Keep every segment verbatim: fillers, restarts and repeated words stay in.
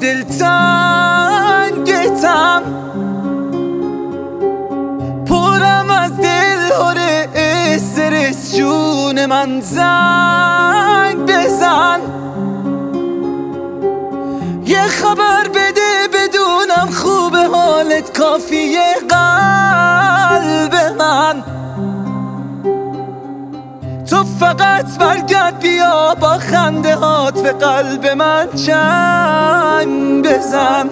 دلتنگتم، پرم از دل هره استرس، جون من زنگ بزن، یه خبر بده بدونم خوبه حالت، کافیه قلب من. تو فقط برگرد بیا با خنده هات به قلب من چنگ بزن.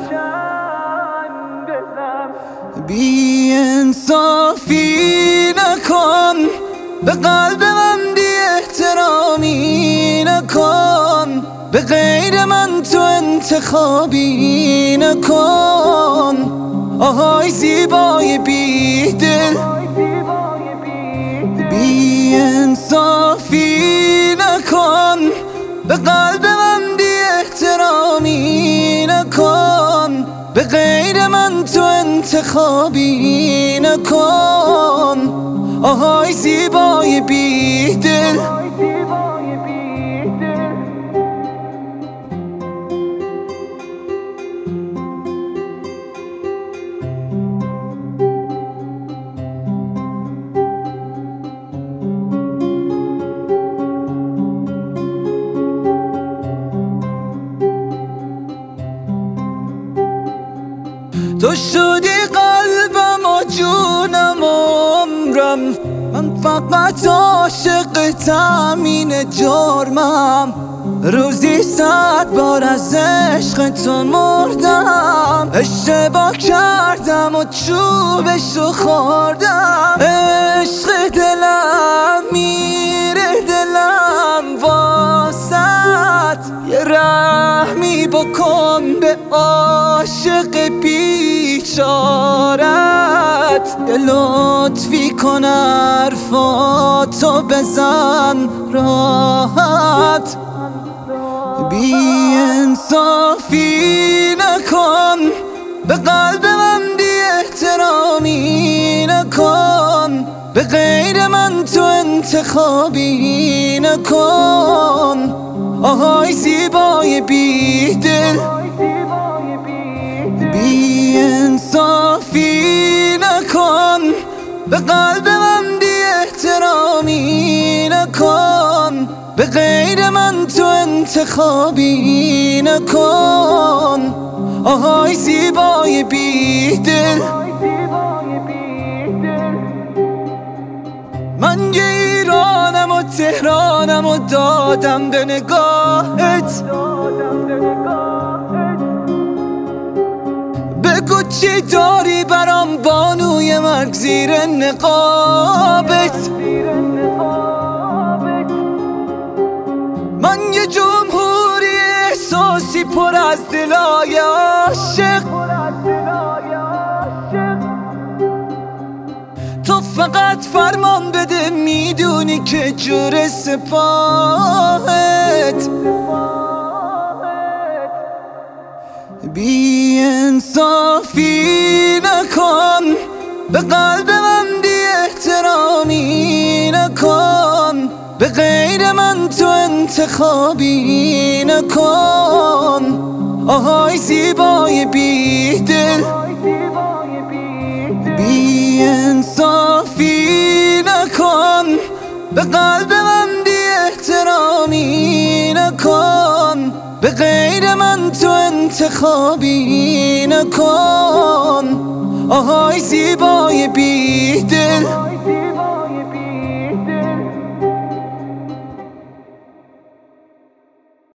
بی انصافی نکن، به قلب من بی احترامی نکن، به غیر من تو انتخابی نکن. آهای زیبای بی دل، بی انصافی نکن، به قلب من بی احترامی نکن، به غیر من تو انتخابی نکن. آهای زیبای بی دل، تو شدی قلبم و جونم و عمرم، من فقط عاشقتم، این جرمم. روزی صد بار از عشق تو مردم، اشتباه کردم و چوبشو خوردم. عشق دلم میره دلم واسط، یه رحمی بکن به عاشق بیچارت، یه لطفی کن حرفاتو بزن راحت. بی انصافی نکن، به قلب من بی احترامی نکن، به غیر من تو انتخابی نکن. آهای زیبای بی دل، بی انصافی نکن، به قلب من بی احترامی نکن، به غیر من تو انتخابی نکن. آهای زیبای بی دل، من یه ایرانم و تهرانم و دادم به نگاهت. بگو چی داری برام بانوی مرگ زیر نقابت. من یه جمهوری احساسی پر از دلای عاشق، تو فقط فرمان بده میدونی که جور سپاهت. بی انصافی نکن، به قلب من بی احترامی نکن، به غیر من تو انتخابی نکن. آهای زیبای بی دل، بی انصافی نکن، به قلب من بی احترامی نکن، به غیر من تو انتخابی نکن.